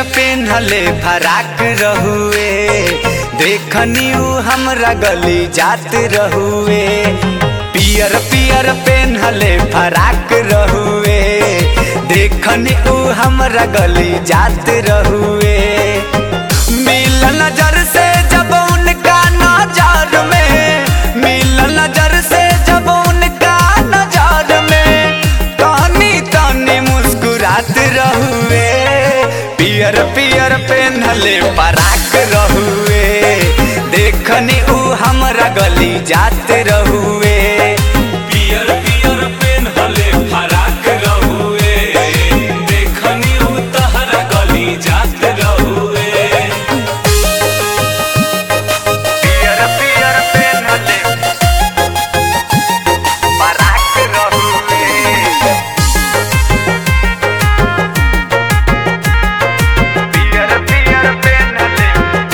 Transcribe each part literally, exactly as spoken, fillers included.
पेन्हले फराक रहुए, देखनी उ हमरा गली जात रहुए। पियर पियर पेन्हले फराक रहुए, देखनी उ हमरा गली जात रहुए। मिल नजर से जब उनका नजर में, मिल नजर से जब उनका नजर में, तनी तनी मुस्कुरात रहुए। पियर पियर पेन्हले फराक रहुए, देखनी उ हमरा गली जात रहुए। पियर पियर पेन्हले फराक रहुए, देखनी उ तहरा गली जात रहुए। पियर पियर पेन्हले फराक रहुए, पियर पियर पेन्हले।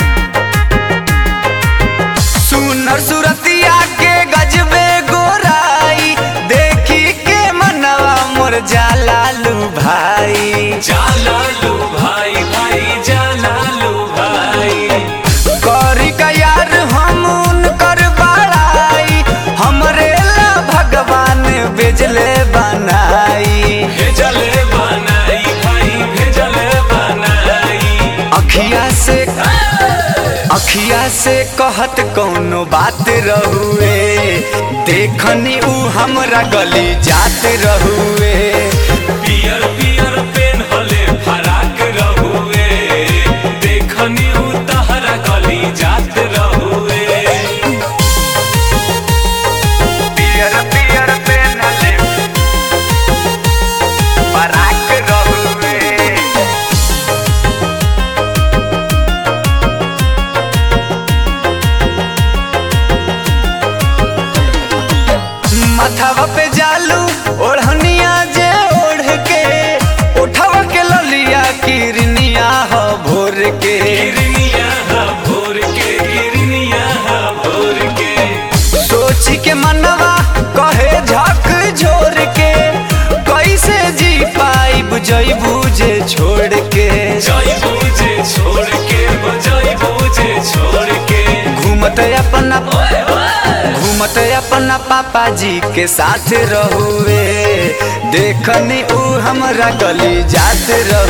सुनर सुरतिया के गजबे गोराई, देखी के मनवा मोर जालालू भाई। जालालू भाई भाई जालालू भाई। करी का यार हम उनकर बड़ाई, हमरे ला भगवान भेजले बनाई। भेजले बनाई भाई भेजले बनाई। अखिया से अखिया से कहत कौनो बात रहुए, देखनी उ हमरा गली जात रहुए। पियर पियर पेन्हले फराक रहुए, देखनी उ तहरा गली जात रहुए। पियर पियर पेन्हले फराक रहुए, माथावा पे जालू ओढ़निया जे ओढ़ के, उठावा के ललिया किरनिया हो भोर के। गिरनिया हा भोर के गिरनिया हा भोर के। सोची के मनवा कहे झक झोर के, कैसे जी पाई बुझई बुझे छोड़ के। जय बूझे छोड़ के बजय बूझे छोड़ के। घूमत अपना घूमत अपना पापा जी के साथ रहुए, देखनी उ हमरा गली जात रहुए।